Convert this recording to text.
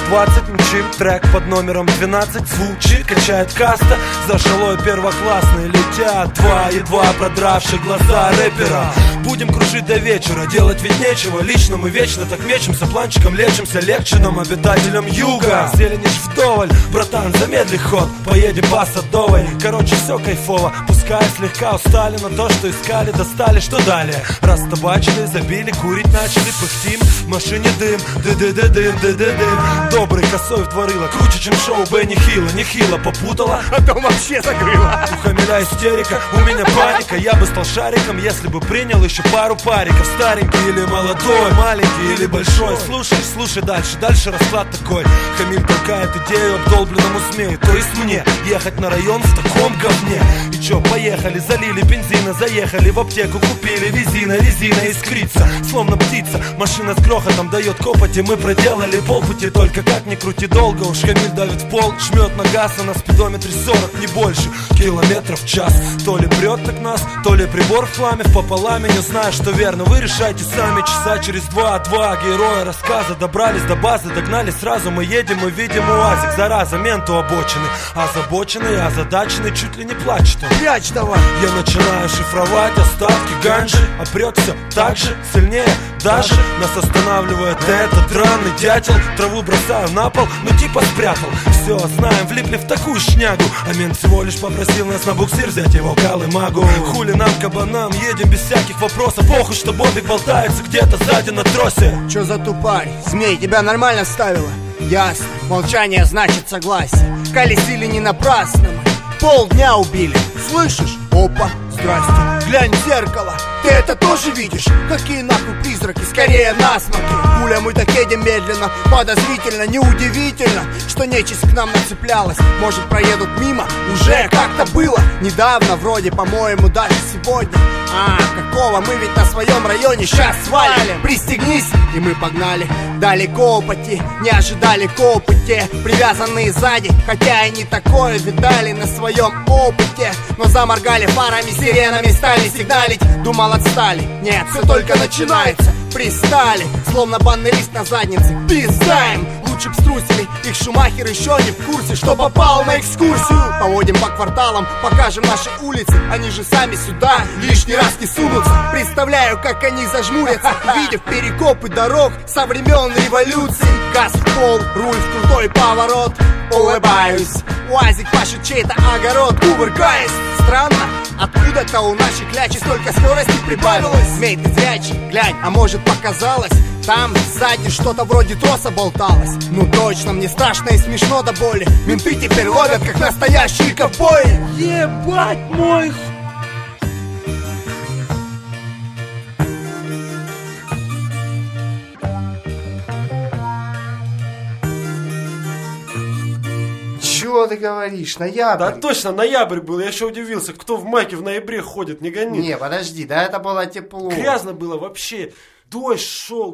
20 мчим, трек под номером 12 звучит, качает каста, за шалой первоклассные летят два едва продравшие глаза рэпера. Будем кружить до вечера, делать ведь нечего. Лично мы вечно так мечемся, планчиком лечимся, легче нам, обитателям юга. Зеленишь вдоволь, братан, замедли ход, поедем по Садовой. Короче, все кайфово, пускай слегка устали, но то, что искали, достали, что далее. Растабачили, забили, курить начали, пыхтим, в машине дым, ды-ды-ды-дым. Добрый косой втворила, круче, чем шоу Бенни Хилла. Нехило попутала, а дом вообще закрыла. У Хамиля истерика, у меня паника. Я бы стал шариком, если бы принял еще пару париков. Старенький или молодой, маленький или большой. Слушай дальше, дальше расклад такой. Хамиль толкает идею обдолбленному смею, то есть мне ехать на район в таком говне. И чё, поехали, залили бензина, заехали в аптеку, купили резина искрится, словно птица. Машина с грохотом дает копоти, мы проделали полпути. Только как ни крути долго, уж Хамиль давит в пол, жмет на газ, а на спидометре 40, не больше километров в час. То ли прет так нас, то ли прибор в хламе впополам. Не знаю, что верно, вы решайте сами. Часа через два героя рассказа добрались до базы, догнали сразу. Мы едем и видим УАЗик, зараза, менту обочины. Озабоченный, озадаченный, чуть ли не плачет он. Прячь давай. Я начинаю шифровать остатки ганжи, а прет все так же, сильнее даже. Нас останавливает этот драный дятел. Траву бросаю на пол, ну типа спрятал. Все, знаем, влипли в такую шнягу. А мент всего лишь попросил нас на буксир взять его калымагу. Хули нам, кабанам, едем без всяких вопросов. Похуй, что бобик болтается где-то сзади на тросе. Чё за тупарь? Змей, тебя нормально ставила? Ясно, молчание значит согласие. Колесили не напрасно мы, полдня убили. Слышишь? Опа, здрасте. Глянь в зеркало, ты это тоже видишь? Какие нахуй призраки, скорее нас смотри. Пуля, мы так едем медленно, подозрительно, неудивительно, что нечисть к нам нацеплялась. Может, проедут мимо, уже как-то было недавно, вроде, по-моему, даже сегодня. Какого, мы ведь на своем районе сейчас свалим. Пристегнись, и мы погнали. Далеко пути, не ожидали копоти, привязанные сзади, хотя и не такое видали на своем опыте. Но заморгали фарами, сиренами, стали сигналить. Думал, отстали, нет, все только начинается. Пристали, словно банный лист на заднице. Пиздаем, лучше б струсили. Их Шумахер еще не в курсе, что попал на экскурсию. Поводим по кварталам, покажем наши улицы. Они же сами сюда лишний раз не сунутся. Представляю, как они зажмурятся, видев перекопы дорог со времен революции. Газ в пол, руль в крутой поворот. Улыбаюсь, УАЗик пашет чей-то огород. Кувыркаясь, странно, откуда-то у нашей клячи столько скорости прибавилось. Змей, ты зрячий, глянь, а может показалось, там сзади что-то вроде троса болталось. Ну точно, мне страшно и смешно до боли. Менты теперь ловят, как настоящие ковбои. Ебать мой Чего ты говоришь? Ноябрь? Да точно, ноябрь был, я еще удивился, кто в майке в ноябре ходит, не гони. Не, подожди, да это было тепло. Грязно было вообще, дождь шел.